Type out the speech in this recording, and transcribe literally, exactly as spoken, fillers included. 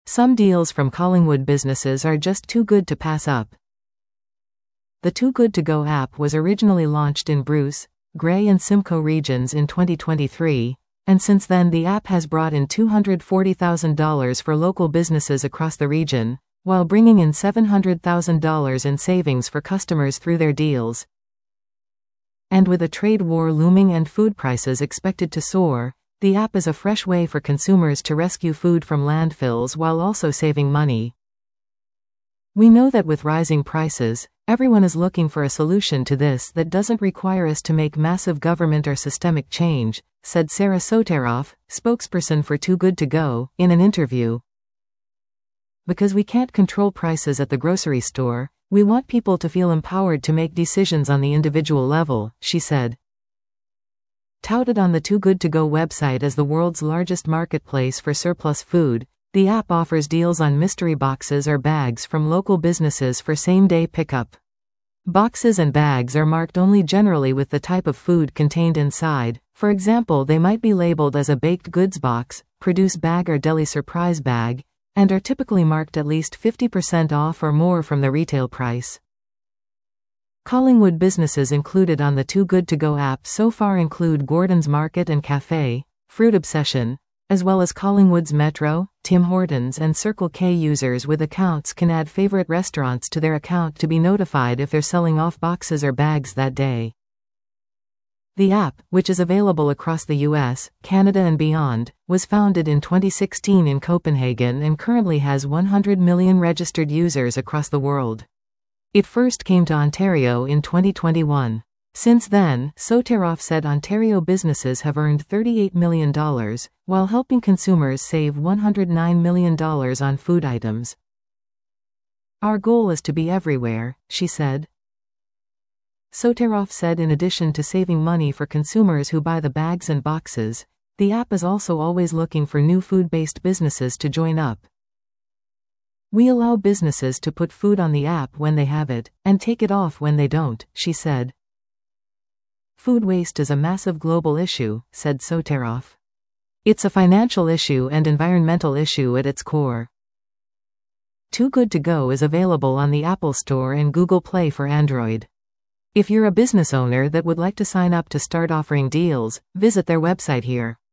Some deals from Collingwood businesses are just too good to pass up. The Too Good To Go app was originally launched in Bruce, Grey and Simcoe regions in twenty twenty-three, and since then the app has brought in two hundred forty thousand dollars for local businesses across the region, while bringing in seven hundred thousand dollars in savings for customers through their deals. And with a trade war looming and food prices expected to soar, the app is a fresh way for consumers to rescue food from landfills while also saving money. We know that with rising prices, everyone is looking for a solution to this that doesn't require us to make massive government or systemic change, said Sarah Soteroff, spokesperson for Too Good To Go, in an interview. Because we can't control prices at the grocery store, we want people to feel empowered to make decisions on the individual level, she said. Touted on the Too Good To Go website as the world's largest marketplace for surplus food, the app offers deals on mystery boxes or bags from local businesses for same-day pickup. Boxes and bags are marked only generally with the type of food contained inside. For example, they might be labeled as a baked goods box, produce bag or deli surprise bag, and are typically marked at least fifty percent off or more from the retail price. Collingwood businesses included on the Too Good To Go app so far include Gordon's Market and Cafe, Fruit Obsession, as well as Collingwood's Metro, Tim Hortons and Circle K. Users with accounts can add favorite restaurants to their account to be notified if they're selling off boxes or bags that day. The app, which is available across the U S, Canada and beyond, was founded in twenty sixteen in Copenhagen and currently has one hundred million registered users across the world. It first came to Ontario in twenty twenty-one. Since then, Soteroff said Ontario businesses have earned thirty-eight million dollars, while helping consumers save one hundred nine million dollars on food items. Our goal is to be everywhere, she said. Soteroff said in addition to saving money for consumers who buy the bags and boxes, the app is also always looking for new food-based businesses to join up. We allow businesses to put food on the app when they have it, and take it off when they don't, she said. Food waste is a massive global issue, said Soteroff. It's a financial issue and environmental issue at its core. Too Good To Go is available on the Apple Store and Google Play for Android. If you're a business owner that would like to sign up to start offering deals, visit their website here.